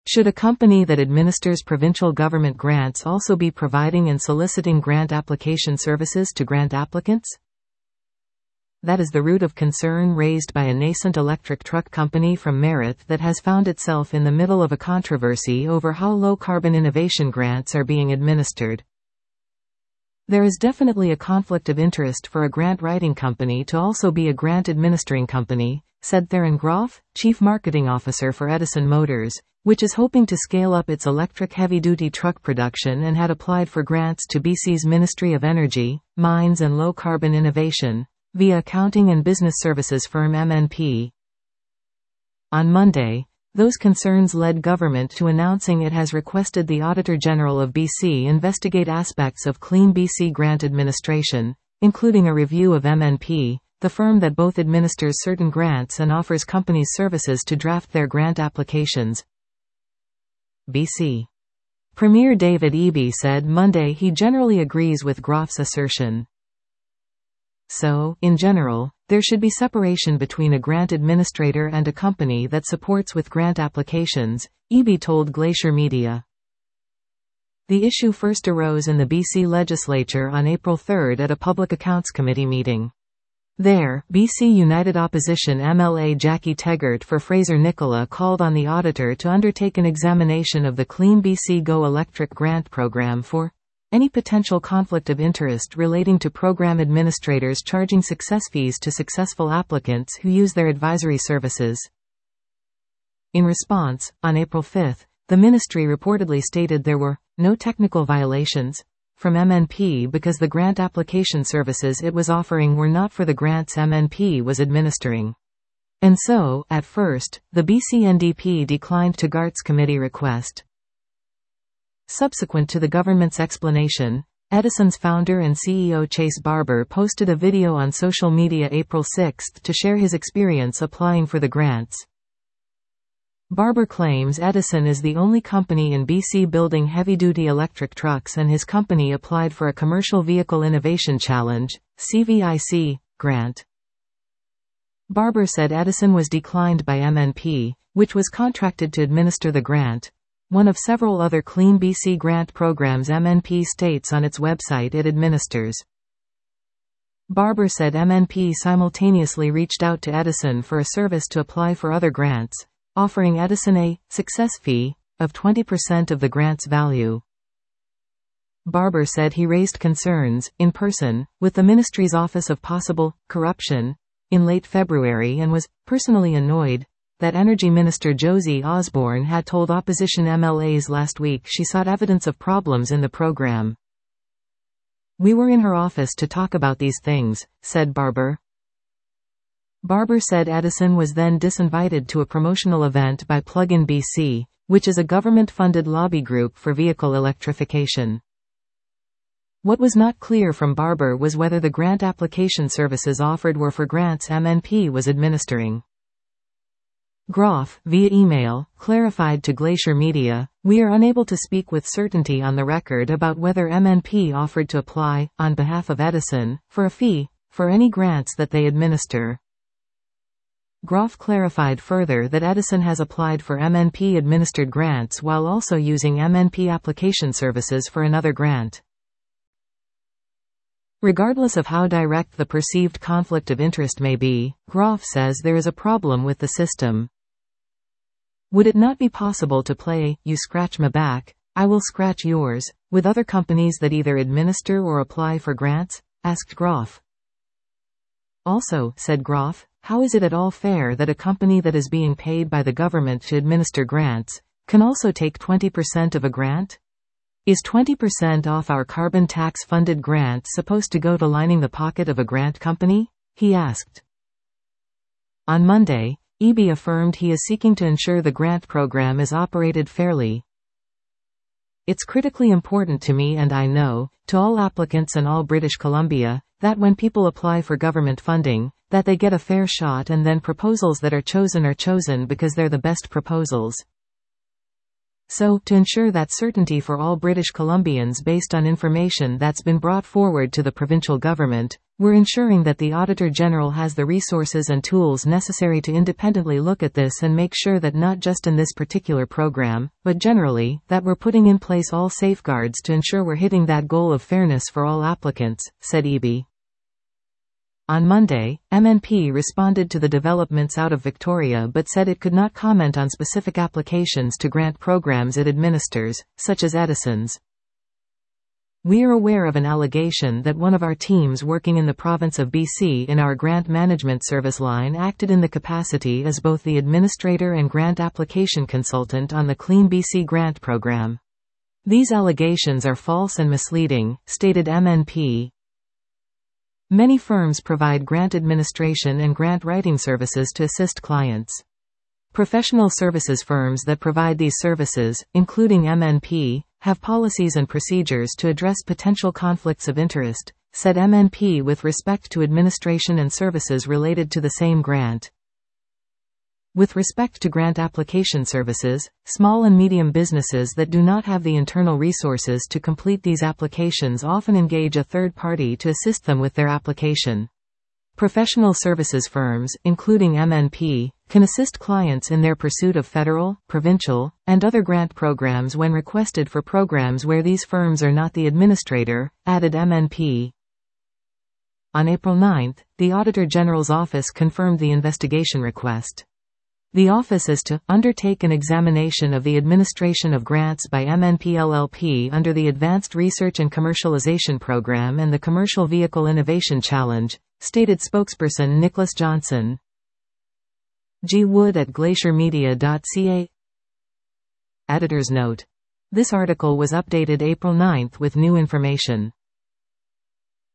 Should a company that administers provincial government grants also be providing and soliciting grant application services to grant applicants? That is the root of concern raised by a nascent electric truck company from Merritt that has found itself in the middle of a controversy over how low-carbon innovation grants are being administered. There is definitely a conflict of interest for a grant-writing company to also be a grant-administering company, said Theron Groff, Chief Marketing Officer for Edison Motors, which is hoping to scale up its electric heavy-duty truck production and had applied for grants to BC's Ministry of Energy, Mines and Low-Carbon Innovation, via accounting and business services firm MNP. On Monday, those concerns led government to announcing it has requested the Auditor General of BC investigate aspects of Clean BC grant administration, including a review of MNP, the firm that both administers certain grants and offers companies services to draft their grant applications. BC Premier David Eby said Monday he generally agrees with Groff's assertion. So, in general, there should be separation between a grant administrator and a company that supports with grant applications, Eby told Glacier Media. The issue first arose in the BC legislature on April 3 at a Public Accounts Committee meeting. There, BC United Opposition MLA Jackie Teggart for Fraser-Nicola called on the auditor to undertake an examination of the Clean BC Go Electric grant program for any potential conflict of interest relating to program administrators charging success fees to successful applicants who use their advisory services. In response, on April 5, the ministry reportedly stated there were no technical violations from MNP because the grant application services it was offering were not for the grants MNP was administering. And so, at first, the BC NDP declined Teggart's committee request. Subsequent to the government's explanation, Edison's founder and CEO Chase Barber posted a video on social media April 6 to share his experience applying for the grants. Barber claims Edison is the only company in BC building heavy-duty electric trucks and his company applied for a Commercial Vehicle Innovation Challenge (CVIC) grant. Barber said Edison was declined by MNP, which was contracted to administer the grant, one of several other Clean BC grant programs MNP states on its website it administers. Barber said MNP simultaneously reached out to Edison for a service to apply for other grants, offering Edison a success fee of 20% of the grant's value. Barber said he raised concerns, in person, with the ministry's Office of Possible Corruption in late February and was personally annoyed that Energy Minister Josie Osborne had told opposition MLAs last week she sought evidence of problems in the program. "We were in her office to talk about these things," said Barber. Barber said Edison was then disinvited to a promotional event by Plug-in BC, which is a government-funded lobby group for vehicle electrification. What was not clear from Barber was whether the grant application services offered were for grants MNP was administering. Groff, via email, clarified to Glacier Media, "We are unable to speak with certainty on the record about whether MNP offered to apply, on behalf of Edison, for a fee, for any grants that they administer." Groff clarified further that Edison has applied for MNP-administered grants while also using MNP application services for another grant. Regardless of how direct the perceived conflict of interest may be, Groff says there is a problem with the system. "Would it not be possible to play, you scratch my back, I will scratch yours, with other companies that either administer or apply for grants?" asked Groff. "Also," said Groff, "how is it at all fair that a company that is being paid by the government to administer grants can also take 20% of a grant? Is 20% off our carbon tax-funded grant supposed to go to lining the pocket of a grant company?" he asked. On Monday, Eby affirmed he is seeking to ensure the grant program is operated fairly. "It's critically important to me and I know, to all applicants and all British Columbia, that when people apply for government funding, that they get a fair shot and then proposals that are chosen because they're the best proposals. So, to ensure that certainty for all British Columbians based on information that's been brought forward to the provincial government, We're ensuring that the Auditor General has the resources and tools necessary to independently look at this and make sure that not just in this particular program, but generally, that we're putting in place all safeguards to ensure we're hitting that goal of fairness for all applicants, said Eby. On Monday, MNP responded to the developments out of Victoria but said it could not comment on specific applications to grant programs it administers, such as Edison's. We are aware of an allegation that one of our teams working in the province of BC in our grant management service line acted in the capacity as both the administrator and grant application consultant on the Clean BC grant program. These allegations are false and misleading, stated MNP. Many firms provide grant administration and grant writing services to assist clients. Professional services firms that provide these services, including MNP, have policies and procedures to address potential conflicts of interest, said MNP with respect to administration and services related to the same grant. With respect to grant application services, small and medium businesses that do not have the internal resources to complete these applications often engage a third party to assist them with their application. Professional services firms, including MNP, can assist clients in their pursuit of federal, provincial, and other grant programs when requested for programs where these firms are not the administrator, added MNP. On April 9, the Auditor General's office confirmed the investigation request. The office is to undertake an examination of the administration of grants by MNP LLP under the Advanced Research and Commercialization Program and the Commercial Vehicle Innovation Challenge, stated spokesperson Nicholas Johnson. G. Wood at glaciermedia.ca. Editor's note. This article was updated April 9 with new information.